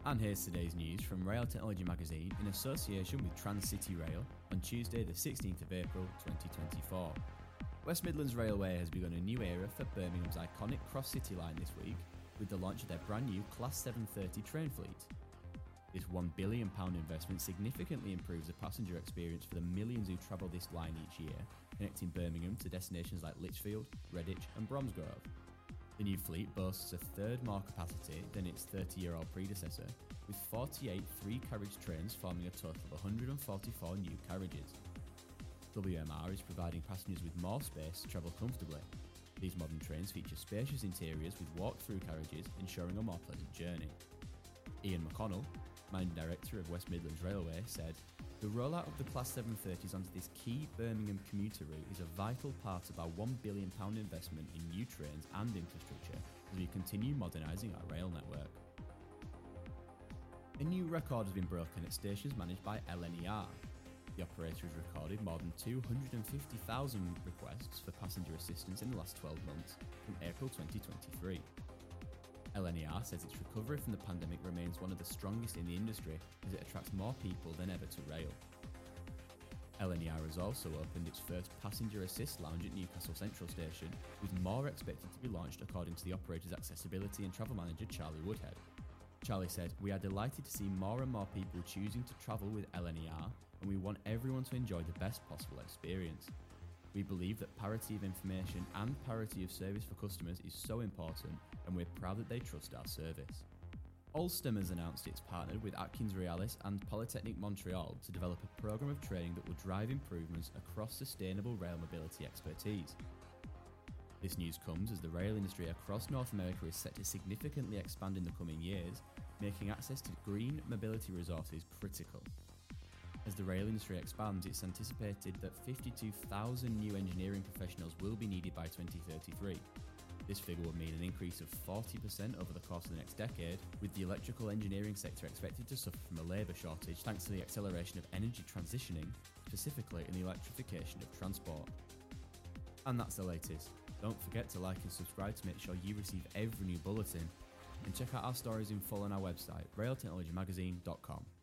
And here's today's news from Rail Technology Magazine in association with Trans-City Rail on Tuesday the 16th of April 2024. West Midlands Railway has begun a new era for Birmingham's iconic Cross-City line this week with the launch of their brand new Class 730 train fleet. This £1 billion investment significantly improves the passenger experience for the millions who travel this line each year, connecting Birmingham to destinations like Lichfield, Redditch and Bromsgrove. The new fleet boasts a third more capacity than its 30-year-old predecessor, with 48 three-carriage trains forming a total of 144 new carriages. WMR is providing passengers with more space to travel comfortably. These modern trains feature spacious interiors with walk-through carriages, ensuring a more pleasant journey. Ian McConnell, Managing Director of West Midlands Railway, said, "The rollout of the Class 730s onto this key Birmingham commuter route is a vital part of our £1 billion investment in new trains and infrastructure as we continue modernising our rail network." A new record has been broken at stations managed by LNER. The operator has recorded more than 250,000 requests for passenger assistance in the last 12 months, from April 2023. LNER says its recovery from the pandemic remains one of the strongest in the industry as it attracts more people than ever to rail. LNER has also opened its first passenger assist lounge at Newcastle Central Station, with more expected to be launched according to the operator's accessibility and travel manager Charlie Woodhead. Charlie said, "We are delighted to see more and more people choosing to travel with LNER, and we want everyone to enjoy the best possible experience. We believe that parity of information and parity of service for customers is so important, and we're proud that they trust our service." Alstom has announced it's partnered with AtkinsRéalis and Polytechnique Montreal to develop a programme of training that will drive improvements across sustainable rail mobility expertise. This news comes as the rail industry across North America is set to significantly expand in the coming years, making access to green mobility resources critical. As the rail industry expands, it's anticipated that 52,000 new engineering professionals will be needed by 2033. This figure would mean an increase of 40% over the course of the next decade, with the electrical engineering sector expected to suffer from a labour shortage thanks to the acceleration of energy transitioning, specifically in the electrification of transport. And that's the latest. Don't forget to like and subscribe to make sure you receive every new bulletin, and check out our stories in full on our website, railtechnologymagazine.com.